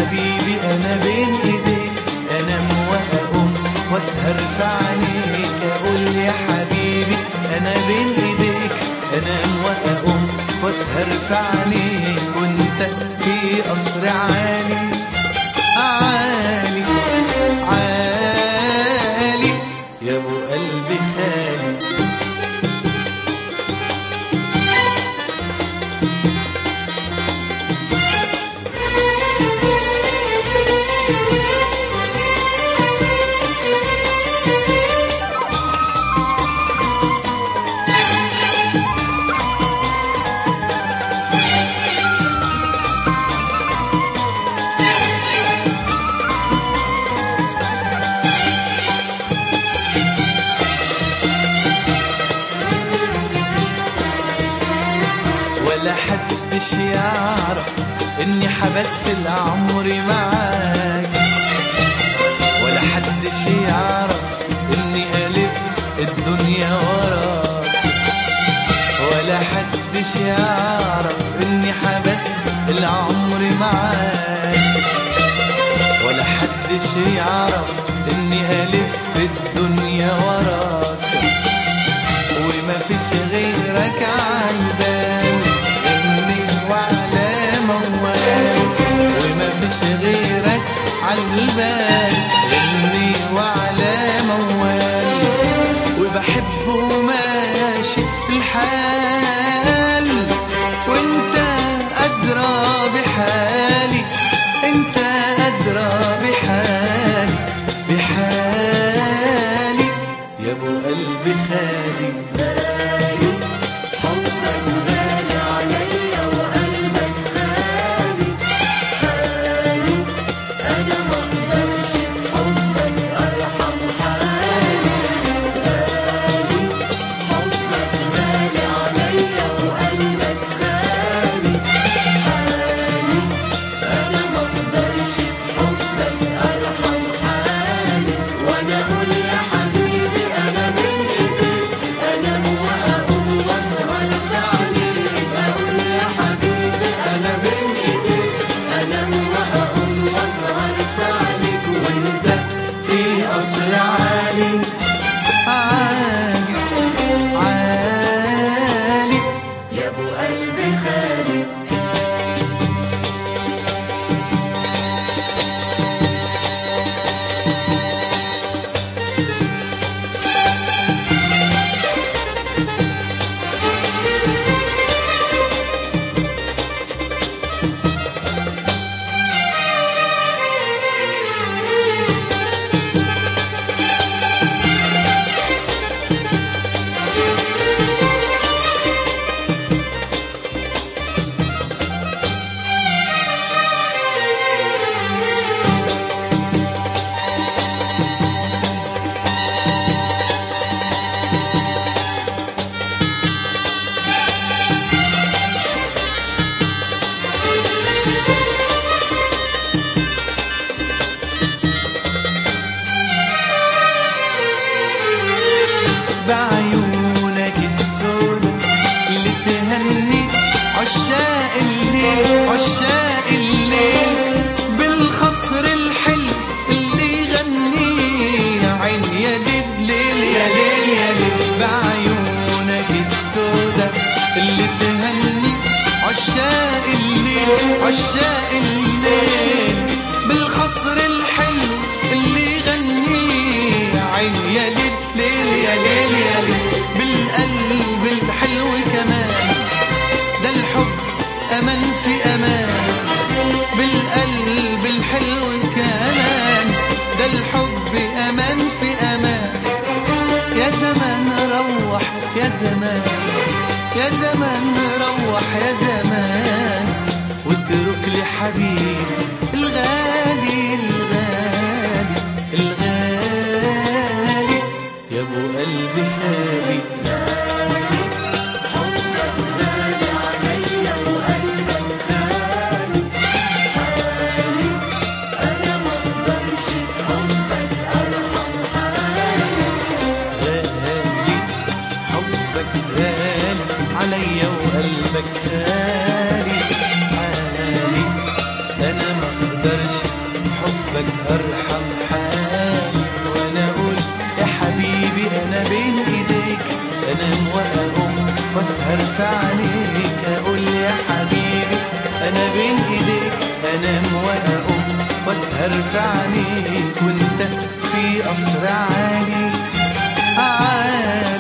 حبيبي أنا بين إيديك، أنام وأقوم وأسهر في عينيك. أقول يا حبيبي أنا بين إيديك، أنام وأقوم وأسهر في عينيك، وأنت في قصر عالي عالي عالي يا أبو قلبي خالي. ولا حدش يعرف اني حبست العمر معاك، ولا حدش يعرف اني الف الدنيا وراك، ولا حدش يعرف اني حبست العمر معاك، ولا حدش يعرف اني الف الدنيا وراك، وما فيش غيرك عالبال وعلى موال، وما فيش غيرك عالبال غني وعلى موال، وبحبه ماشي الحال، وانت أدرى بحالي، انت أدرى بحالي بحالي يا ابو قلبي خالي. قصر عالي عالي عالي يا ابو قلبي خالي. بعيونك السود اللي تهني عشاق الليل عشاق الليل، بالخصر الحلو اللي يغني يا عين يا ليل يا ليل يا ليل. بعيونك السودة اللي تهني عشاق الليل عشاق الليل، بالخصر الحلو اللي يغني يا عين يا ليل يا ليل يا ليل. بالقلب الحلو كمان ده الحب أمان في أمان، بالقلب الحلو كمان ده الحب أمان في أمان. يا زمان روح يا زمان يا زمان روح يا زمان، واترك لي حبيبي الغالي الغالي الغالي يا ابو قلبي خالي. عليا وقلبك خالي حالي أنا ما اقدرش في حبك ارحم حالي، وانا اقول يا حبيبي انا بين ايديك، انام واقوم واسهر في عينيك. اقول يا حبيبي انا بين ايديك، انام واقوم واسهر في عينيك، وانت في قصر عالي عالي.